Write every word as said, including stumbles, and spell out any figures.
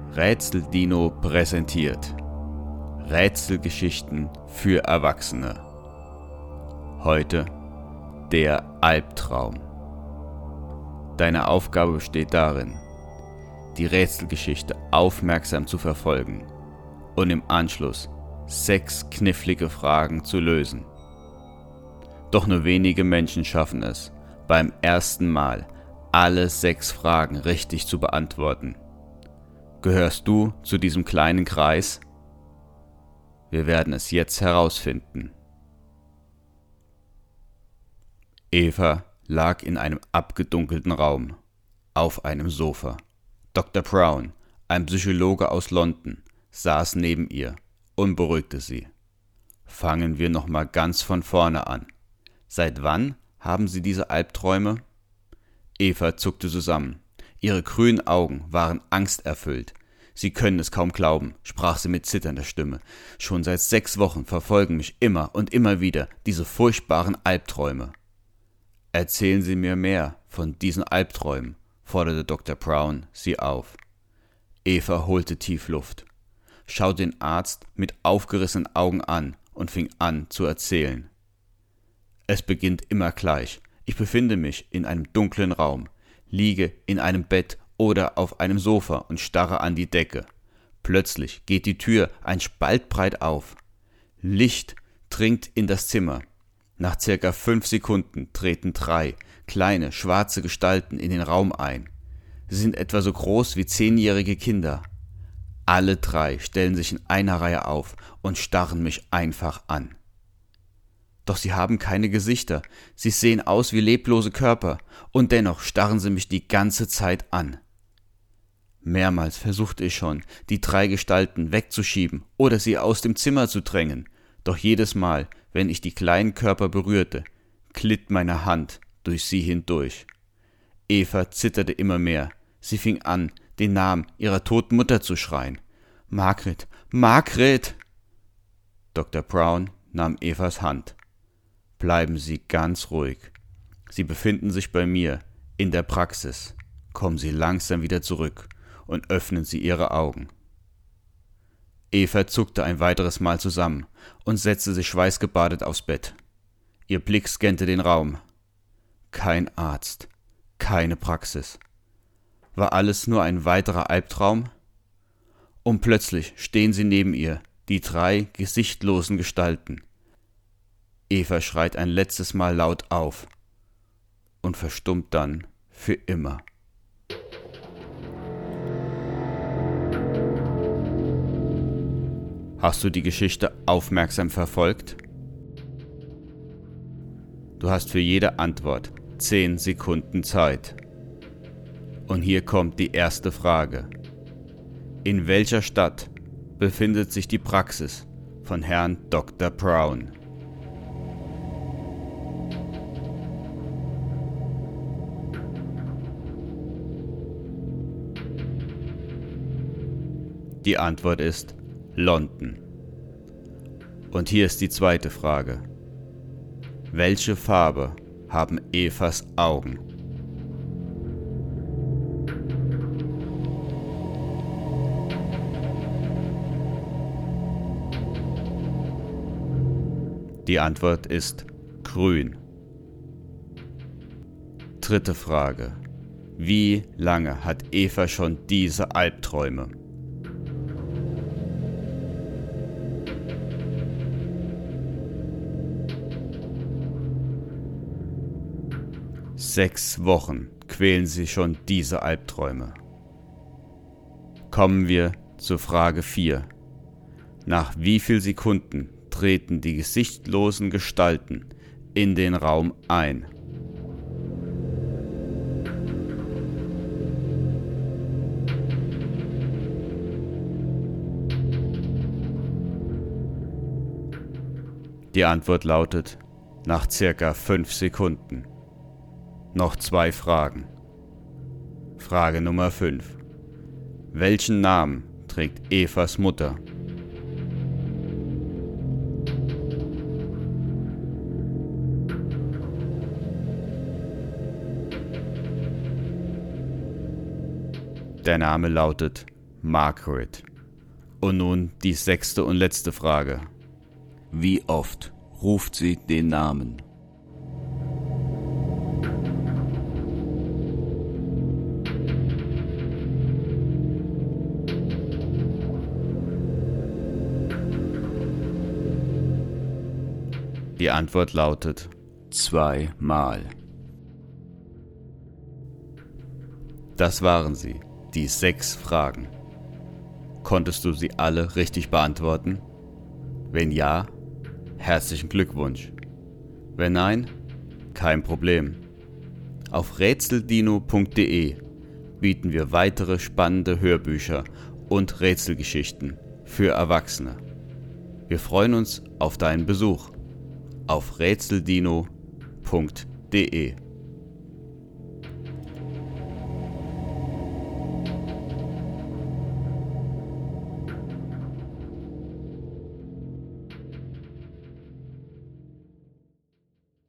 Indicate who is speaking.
Speaker 1: Rätsel-Dino präsentiert Rätselgeschichten für Erwachsene. Heute der Albtraum. Deine Aufgabe besteht darin, die Rätselgeschichte aufmerksam zu verfolgen und im Anschluss sechs knifflige Fragen zu lösen. Doch nur wenige Menschen schaffen es, beim ersten Mal alle sechs Fragen richtig zu beantworten. Gehörst du zu diesem kleinen Kreis? Wir werden es jetzt herausfinden. Eva lag in einem abgedunkelten Raum, auf einem Sofa. Doktor Brown, ein Psychologe aus London, saß neben ihr und beruhigte sie. Fangen wir nochmal ganz von vorne an. Seit wann haben Sie diese Albträume? Eva zuckte zusammen. Ihre grünen Augen waren angsterfüllt. Sie können es kaum glauben, sprach sie mit zitternder Stimme. Schon seit sechs Wochen verfolgen mich immer und immer wieder diese furchtbaren Albträume. Erzählen Sie mir mehr von diesen Albträumen, forderte Doktor Brown sie auf. Eva holte tief Luft, schaute den Arzt mit aufgerissenen Augen an und fing an zu erzählen. Es beginnt immer gleich. Ich befinde mich in einem dunklen Raum, liege in einem Bett oder auf einem Sofa und starre an die Decke. Plötzlich geht die Tür ein Spalt breit auf. Licht dringt in das Zimmer. Nach circa fünf Sekunden treten drei kleine, schwarze Gestalten in den Raum ein. Sie sind etwa so groß wie zehnjährige Kinder. Alle drei stellen sich in einer Reihe auf und starren mich einfach an. Doch sie haben keine Gesichter, sie sehen aus wie leblose Körper, und dennoch starren sie mich die ganze Zeit an. Mehrmals versuchte ich schon, die drei Gestalten wegzuschieben oder sie aus dem Zimmer zu drängen, doch jedes Mal, wenn ich die kleinen Körper berührte, glitt meine Hand durch sie hindurch. Eva zitterte immer mehr, sie fing an, den Namen ihrer toten Mutter zu schreien. Margret, Margret! Doktor Brown nahm Evas Hand. Bleiben Sie ganz ruhig. Sie befinden sich bei mir in der Praxis. Kommen Sie langsam wieder zurück und öffnen Sie Ihre Augen. Eva zuckte ein weiteres Mal zusammen und setzte sich schweißgebadet aufs Bett. Ihr Blick scannte den Raum. Kein Arzt, keine Praxis. War alles nur ein weiterer Albtraum? Und plötzlich stehen sie neben ihr, die drei gesichtlosen Gestalten. Eva schreit ein letztes Mal laut auf und verstummt dann für immer. Hast du die Geschichte aufmerksam verfolgt? Du hast für jede Antwort zehn Sekunden Zeit. Und hier kommt die erste Frage. In welcher Stadt befindet sich die Praxis von Herrn Doktor Brown? Die Antwort ist London. Und hier ist die zweite Frage. Welche Farbe haben Evas Augen? Die Antwort ist grün. Dritte Frage. Wie lange hat Eva schon diese Albträume? Sechs Wochen quälen sie schon diese Albträume. Kommen wir zur Frage vier. Nach wie viel Sekunden treten die gesichtlosen Gestalten in den Raum ein? Die Antwort lautet nach circa fünf Sekunden. Noch zwei Fragen. Frage Nummer fünf. Welchen Namen trägt Evas Mutter? Der Name lautet Margaret. Und nun die sechste und letzte Frage. Wie oft ruft sie den Namen? Die Antwort lautet zweimal. Das waren sie, die sechs Fragen. Konntest du sie alle richtig beantworten? Wenn ja, herzlichen Glückwunsch. Wenn nein, kein Problem. Auf rätseldino punkt de bieten wir weitere spannende Hörbücher und Rätselgeschichten für Erwachsene. Wir freuen uns auf deinen Besuch auf rätseldino punkt de.